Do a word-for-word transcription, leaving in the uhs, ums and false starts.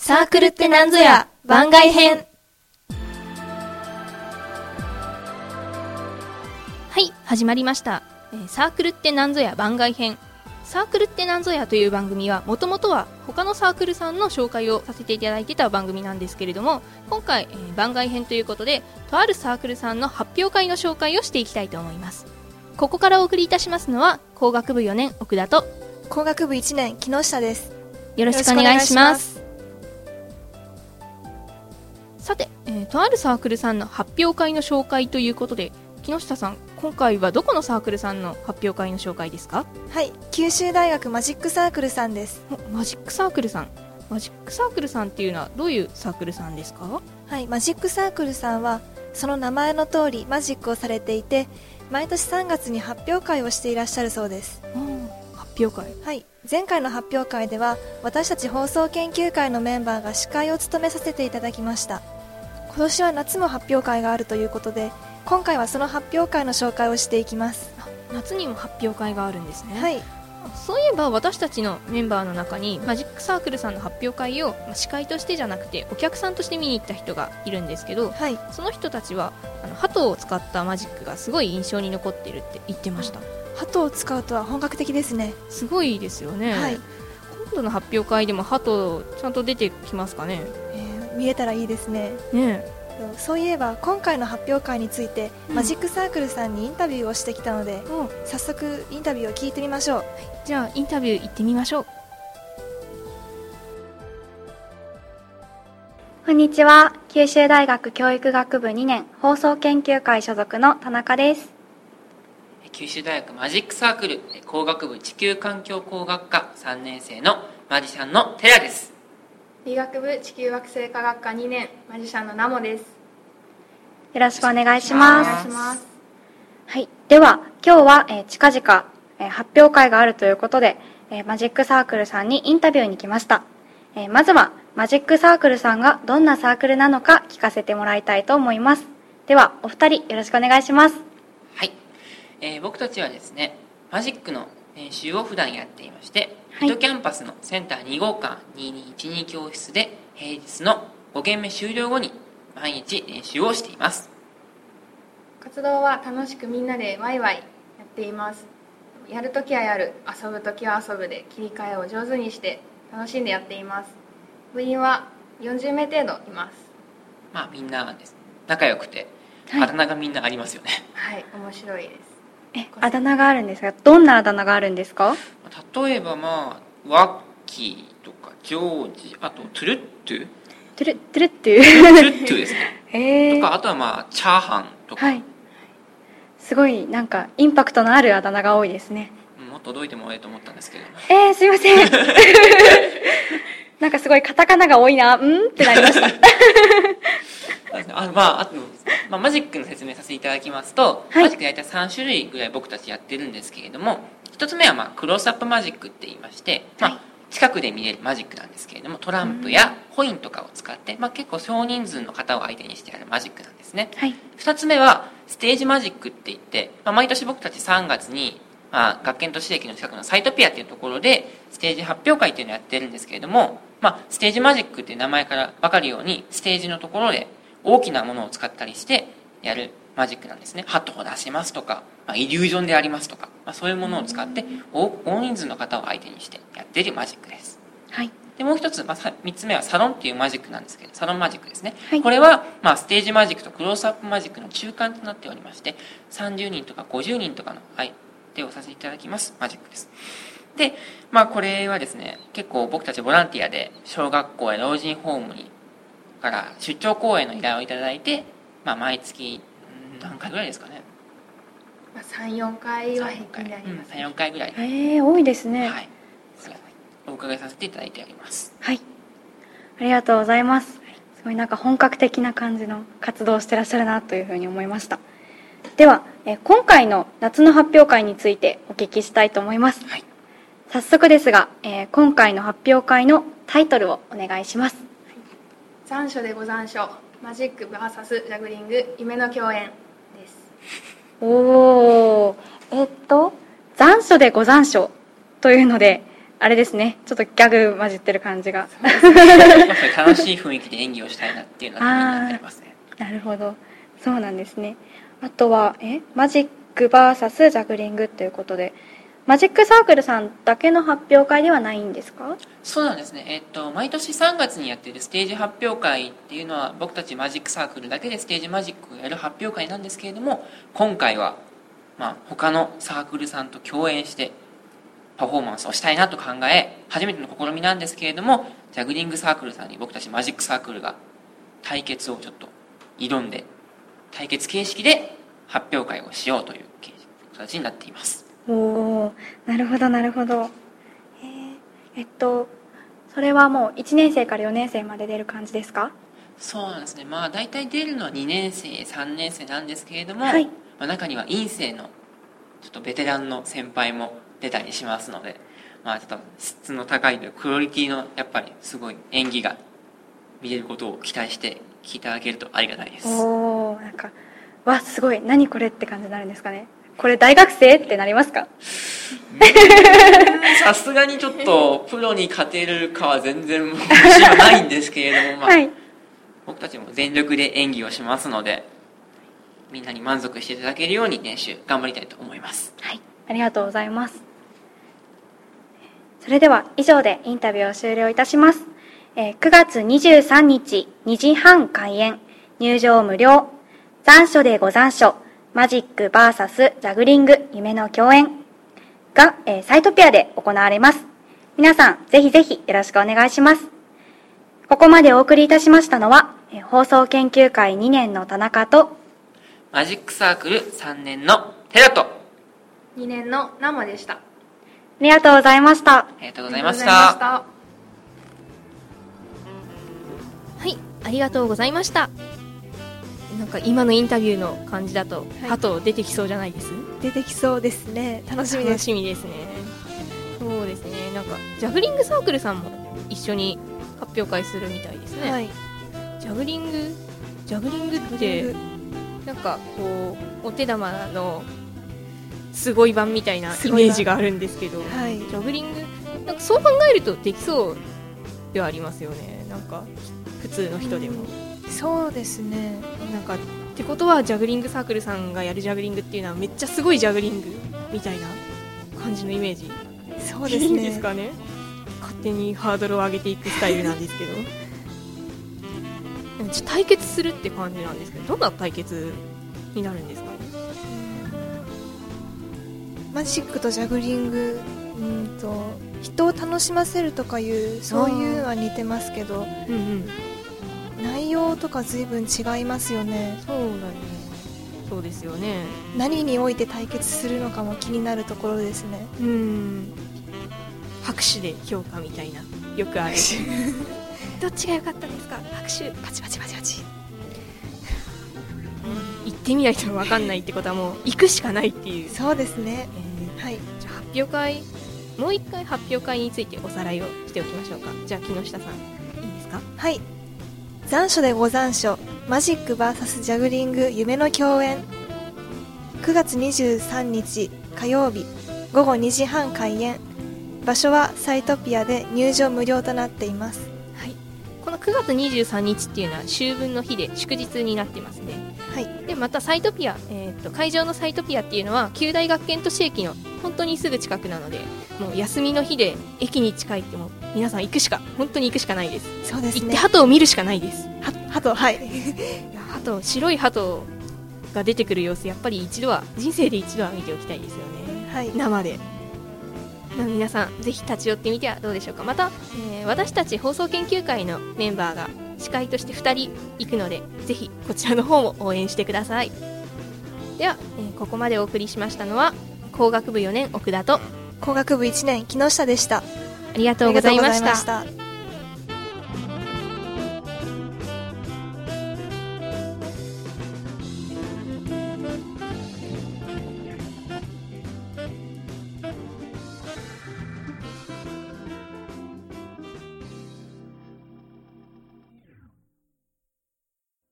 サークルってなんぞや番外編。はい、始まりました、えー、サークルってなんぞや番外編。サークルってなんぞやという番組はもともとは他のサークルさんの紹介をさせていただいてた番組なんですけれども、今回、えー、番外編ということでとあるサークルさんの発表会の紹介をしていきたいと思います。ここからお送りいたしますのは工学部よねん奥田と工学部いちねん木下です。 よろしくお願いします。さて、えー、とあるサークルさんの発表会の紹介ということで、木下さん、今回はどこのサークルさんの発表会の紹介ですか？ はい、九州大学マジックサークルさんです。 マジックサークルさん。マジックサークルさんっていうのはどういうサークルさんですか？ はい、マジックサークルさんはその名前の通りマジックをされていて、毎年さんがつに発表会をしていらっしゃるそうです。 発表会。 はい、前回の発表会では私たち放送研究会のメンバーが司会を務めさせていただきました。今年は夏も発表会があるということで、今回はその発表会の紹介をしていきます。 夏にも発表会があるんですね。 はい。 そういえば私たちのメンバーの中にマジックサークルさんの発表会を司会としてじゃなくてお客さんとして見に行った人がいるんですけど、 はい、 その人たちはあの鳩を使ったマジックがすごい印象に残っているって言ってました。 鳩を使うとは本格的ですね。 すごいですよね。はい、今度の発表会でも鳩ちゃんと出てきますかね？ えー、見れたらいいですね。 ねえ。 そういえば今回の発表会について、うん、マジックサークルさんにインタビューをしてきたので、うん、早速インタビューを聞いてみましょう。はい、 じゃあインタビュー行ってみましょう。 こんにちは。九州大学教育学部にねん放送研究会所属の田中です。 九州大学マジックサークル工学部地球環境工学科さんねん生のマジシャンのテラです。 理学部地球惑星科学科にねんマジシャンのナモです。 よろしくお願いします。はい、では今日は、えー、近々、えー、発表会があるということで、えー、マジックサークルさんにインタビューに来ました。えー、まずはマジックサークルさんがどんなサークルなのか聞かせてもらいたいと思います。ではお二人よろしくお願いします。 はい、えー、僕たちはですねマジックの練習を普段やっていまして、はい、水戸キャンパスのセンターに号館ににいちに教室で平日のご限目終了後に毎日練習をしています。 活動は楽しくみんなでワイワイやっています。やるときはやる、遊ぶときは遊ぶで切り替えを上手にして楽しんでやっています。部員はよんじゅうめい程度います。 まあみんなですね仲良くて、はい、あだ名がみんなありますよね。 はい、面白いです。 え、あだ名があるんですが、どんなあだ名があるんですか？ 例えばまあワッキーとかジョージ、あとトゥルットゥトゥルットゥルットゥトゥルットゥですね。 へー。 とかあとはまあチャーハンとか、はい、 すごいなんかインパクトのあるあだ名が多いですね。 もっと届いてもらえると思ったんですけど。 えー、すいません。なんかすごいカタカナが多いな、うんってなりました。 あまあ、あと、まあ、マジックの説明させていただきますと、はい、マジック大体さんしゅるいぐらい僕たちやってるんですけれども、ひとつめはまあクロスアップマジックって言いまして、はい、まあ、近くで見れるマジックなんですけれども、トランプやコインとかを使って、まあ、結構少人数の方を相手にしてやるマジックなんですね。はい、ふたつめはステージマジックって言って、まあ、毎年僕たちさんがつに、まあ、学研都市駅の近くのサイトピアっていうところでステージ発表会っていうのをやってるんですけれども、まあ、ステージマジックっていう名前から分かるようにステージのところで大きなものを使ったりしてやるマジックなんですね。ハットを出しますとか、まあ、イリュージョンでありますとか、まあ、そういうものを使って大人数の方を相手にしてやっているマジックです。はい、でもう一つ、まあ、みっつめはサロンっていうマジックなんですけど、サロンマジックですね。はい、これは、まあ、ステージマジックとクロースアップマジックの中間となっておりまして、さんじゅうにんとかごじゅうにんとかの相手をさせていただきますマジックです。で、まあ、これはですね、結構僕たちボランティアで小学校や老人ホームにから出張公演の依頼をいただいて、まあ、毎月何回ぐらいですかね、 まあ、さん、よんかいは平均であります、ね、 さん、よんかいぐらい。 へえ、多いですね。 はい、お伺いさせていただいております。 はい、ありがとうございます。すごいなんか本格的な感じの活動をしてらっしゃるなというふうに思いました。では、え今回の夏の発表会についてお聞きしたいと思います。はい、早速ですが、えー、今回の発表会のタイトルをお願いします。はい、 残暑でご残暑、マジック ブイエス ジャグリング夢の共演です。 おー、えっと残暑でご残暑というので、 あれですね、ちょっとギャグ混じってる感じがまあそれ楽しい雰囲気で演技をしたいなっていうのがみんなありますね。 なるほど、そうなんですね。あとはえマジック ブイエス ジャグリングということで、マジックサークルさんだけの発表会ではないんですか？ そうなんですね、えっと、毎年さんがつにやっているステージ発表会っていうのは僕たちマジックサークルだけでステージマジックをやる発表会なんですけれども、今回は、まあ、他のサークルさんと共演してパフォーマンスをしたいなと考え初めての試みなんですけれども、ジャグリングサークルさんに僕たちマジックサークルが対決をちょっと挑んで対決形式で発表会をしようという形になっています。 おお、なるほどなるほど。えー、えっとそれはもういちねん生からよねん生まで出る感じですか？ そうなんですね、まあ大体出るのはにねん生さんねん生なんですけれども、 はい、 まあ、中には院生のちょっとベテランの先輩も出たりしますので、まあちょっと質の高いというクオリティのやっぱりすごい演技が見れることを期待して聞いていただけるとありがたいです。 おお、なんかわすごい何これって感じになるんですかね。これ大学生ってなりますか？ さすがにちょっとプロに勝てるかは全然自信はないんですけれども、まあはい、僕たちも全力で演技をしますのでみんなに満足していただけるように練習頑張りたいと思います。 はい、ありがとうございます。それでは以上でインタビューを終了いたします。えー、くがつにじゅうさんにちにじはん開演、入場無料、残暑でご残暑マジック ブイエス ジャグリング夢の共演が、えー、サイトピアで行われます。皆さんぜひぜひよろしくお願いします。ここまでお送りいたしましたのは、えー、放送研究会にねんの田中とマジックサークルさんねんのテラとにねんのナモでした。 ありがとうございました。 ありがとうございました。 はい、ありがとうございました。なんか今のインタビューの感じだと、はい、ハト出てきそうじゃないです？ 出てきそうですね。楽しみです。 楽しみですね。そうですね。なんかジャグリングサークルさんも一緒に発表会するみたいですね。はい、ジャグリングジャグリングってなんかこうお手玉のすごい版みたいなイメージがあるんですけど、はい、ジャグリングなんかそう考えるとできそうではありますよね。なんか普通の人でも。 うん、そうですね。 なんかってことはジャグリングサークルさんがやるジャグリングっていうのはめっちゃすごいジャグリングみたいな感じのイメージ。 そうですね。いいんですかね。勝手にハードルを上げていくスタイルなんですけど対決するって感じなんですけど、どんな対決になるんですかね。 マジックとジャグリング、うんと人を楽しませるとかいうそういうのは似てますけど、うんうん、内容とか随分違いますよね。 そうだね。そうですよね。 何において対決するのかも気になるところですね。 うん、拍手で評価みたいなよくあるどっちが良かったですか、拍手パチパチパチパチ、うん、行ってみないと分かんないってことはもう行くしかないっていう。 そうですね、 えー、はい。じゃあ発表会もう一回発表会についておさらいをしておきましょうか。じゃあ木下さんいいですか。 はい。残暑でご残暑マジック ブイエス ジャグリング夢の共演、くがつにじゅうさんにち火曜日ごごにじはん開演、場所はサイトピアで入場無料となっています。 はい、このくがつにじゅうさんにちっていうのは秋分の日で祝日になってますね。はい、でまたサイトピア、えー、と会場のサイトピアっていうのは九大学研都市駅の本当にすぐ近くなので、もう休みの日で駅に近いっても皆さん行くしか本当に行くしかないです。 そうですね。 行って鳩を見るしかないです。 鳩、はい。いや鳩、白い鳩が出てくる様子、やっぱり一度は人生で一度は見ておきたいですよね。はい、生で。皆さんぜひ立ち寄ってみてはどうでしょうか。また、えー、私たち放送研究会のメンバーが司会としてふたり行くので、ぜひこちらの方も応援してください。では、えー、ここまでお送りしましたのは工学部よねん奥田と工学部いちねん木下でした。ありがとうございました。